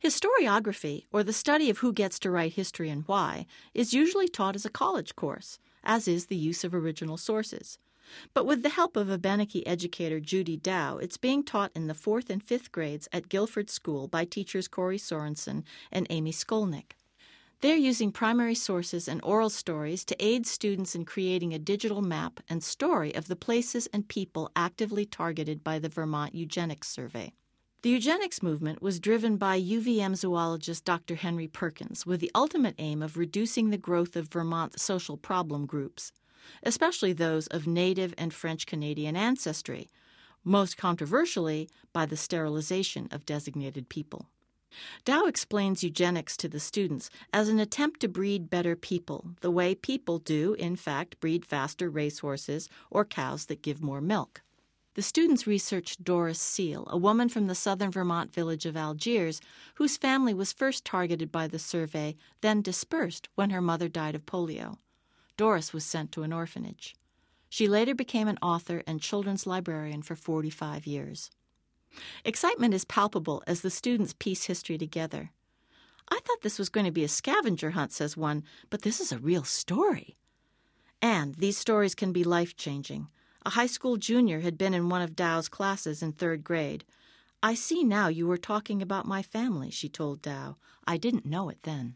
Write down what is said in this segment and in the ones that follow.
Historiography, or the study of who gets to write history and why, is usually taught as a college course, as is the use of original sources. But with the help of Abenaki educator Judy Dow, it's being taught in the 4th and 5th grades at Guilford School by teachers Corey Sorensen and Amy Skolnick. They're using primary sources and oral stories to aid students in creating a digital map and story of the places and people actively targeted by the Vermont Eugenics Survey. The eugenics movement was driven by UVM zoologist Dr. Henry Perkins with the ultimate aim of reducing the growth of Vermont's social problem groups, especially those of Native and French-Canadian ancestry, most controversially by the sterilization of designated people. Dow explains eugenics to the students as an attempt to breed better people, the way people do, in fact, breed faster racehorses or cows that give more milk. The students researched Doris Seal, a woman from the southern Vermont village of Algiers, whose family was first targeted by the survey, then dispersed when her mother died of polio. Doris was sent to an orphanage. She later became an author and children's librarian for 45 years. Excitement is palpable as the students piece history together. "I thought this was going to be a scavenger hunt," says one, "but this is a real story." And these stories can be life-changing. A high school junior had been in one of Dow's classes in 3rd grade. "I see now you were talking about my family," she told Dow. "I didn't know it then."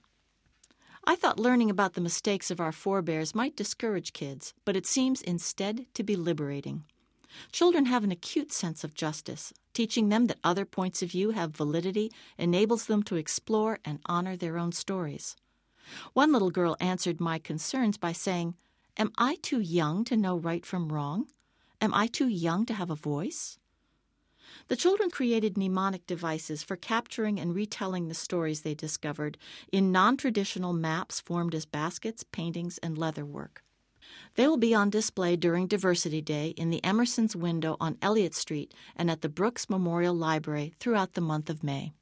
I thought learning about the mistakes of our forebears might discourage kids, but it seems instead to be liberating. Children have an acute sense of justice. Teaching them that other points of view have validity enables them to explore and honor their own stories. One little girl answered my concerns by saying, "Am I too young to know right from wrong? Am I too young to have a voice?" The children created mnemonic devices for capturing and retelling the stories they discovered in non-traditional maps formed as baskets, paintings, and leatherwork. They will be on display during Diversity Day in the Emerson's window on Elliott Street and at the Brooks Memorial Library throughout the month of May.